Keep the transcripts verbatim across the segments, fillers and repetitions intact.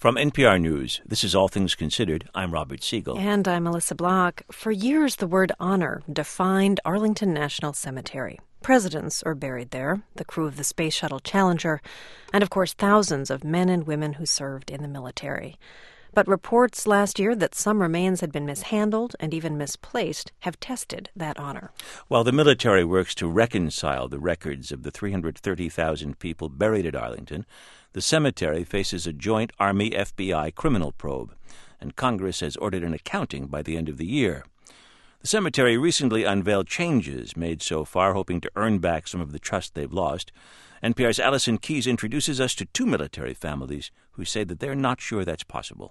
From N P R News, this is All Things Considered. I'm Robert Siegel. And I'm Melissa Block. For years, the word honor defined Arlington National Cemetery. Presidents are buried there, the crew of the Space Shuttle Challenger, and of course thousands of men and women who served in the military. But reports last year that some remains had been mishandled and even misplaced have tested that honor. While the military works to reconcile the records of the three hundred thirty thousand people buried at Arlington, the cemetery faces a joint Army F B I criminal probe, and Congress has ordered an accounting by the end of the year. The cemetery recently unveiled changes made so far, hoping to earn back some of the trust they've lost. N P R's Allison Keyes introduces us to two military families who say that they're not sure that's possible.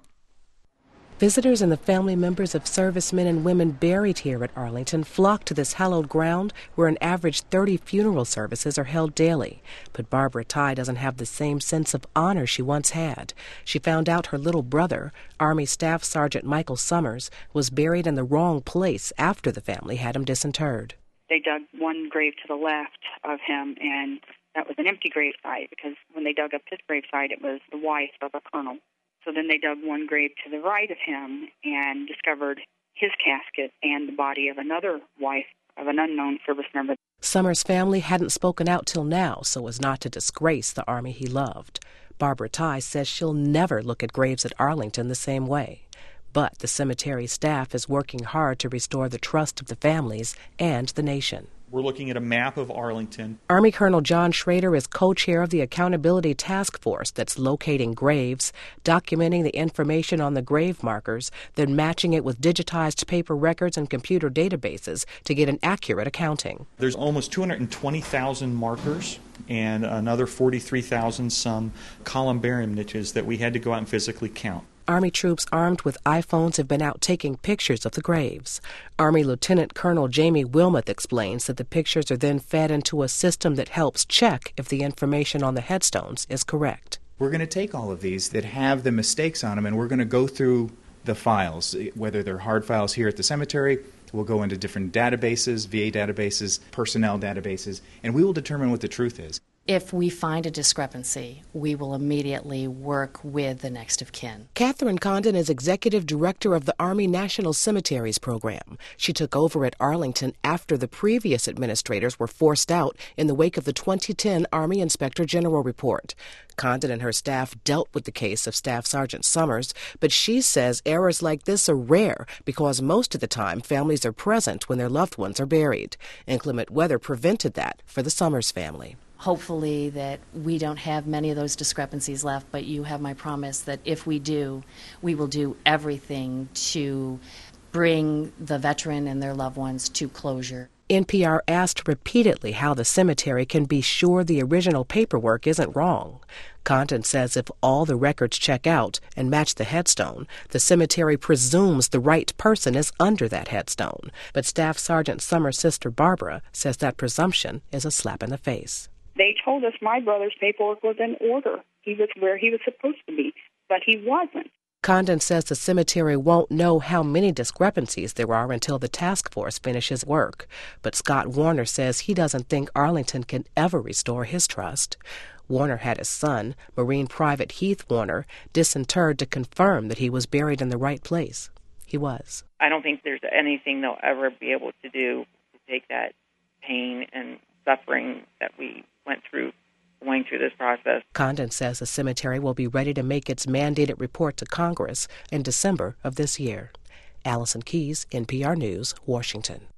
Visitors and the family members of servicemen and women buried here at Arlington flock to this hallowed ground where an average thirty funeral services are held daily. But Barbara Tighe doesn't have the same sense of honor she once had. She found out her little brother, Army Staff Sergeant Michael Summers, was buried in the wrong place after the family had him disinterred. They dug one grave to the left of him, and that was an empty gravesite because when they dug up his gravesite, it was the wife of a colonel. So then they dug one grave to the right of him and discovered his casket and the body of another wife of an unknown service member. Summers' family hadn't spoken out till now so as not to disgrace the Army he loved. Barbara Tighe says she'll never look at graves at Arlington the same way. But the cemetery staff is working hard to restore the trust of the families and the nation. We're looking at a map of Arlington. Army Colonel John Schrader is co-chair of the Accountability Task Force that's locating graves, documenting the information on the grave markers, then matching it with digitized paper records and computer databases to get an accurate accounting. There's almost two hundred twenty thousand markers and another forty-three thousand some columbarium niches that we had to go out and physically count. Army troops armed with iPhones have been out taking pictures of the graves. Army Lieutenant Colonel Jamie Wilmoth explains that the pictures are then fed into a system that helps check if the information on the headstones is correct. We're going to take all of these that have the mistakes on them, and we're going to go through the files, whether they're hard files here at the cemetery. We'll go into different databases, V A databases, personnel databases, and we will determine what the truth is. If we find a discrepancy, we will immediately work with the next of kin. Catherine Condon is executive director of the Army National Cemeteries program. She took over at Arlington after the previous administrators were forced out in the wake of the twenty ten Army Inspector General report. Condon and her staff dealt with the case of Staff Sergeant Summers, but she says errors like this are rare because most of the time families are present when their loved ones are buried. Inclement weather prevented that for the Summers family. Hopefully that we don't have many of those discrepancies left, but you have my promise that if we do, we will do everything to bring the veteran and their loved ones to closure. N P R asked repeatedly how the cemetery can be sure the original paperwork isn't wrong. Condon says if all the records check out and match the headstone, the cemetery presumes the right person is under that headstone. But Staff Sergeant Summers' sister Barbara says that presumption is a slap in the face. They told us my brother's paperwork was in order. He was where he was supposed to be, but he wasn't. Condon says the cemetery won't know how many discrepancies there are until the task force finishes work. But Scott Warner says he doesn't think Arlington can ever restore his trust. Warner had his son, Marine Private Heath Warner, disinterred to confirm that he was buried in the right place. He was. I don't think there's anything they'll ever be able to do to take that pain and suffering that we went through going through this process. Condon says the cemetery will be ready to make its mandated report to Congress in December of this year. Allison Keyes, N P R News, Washington.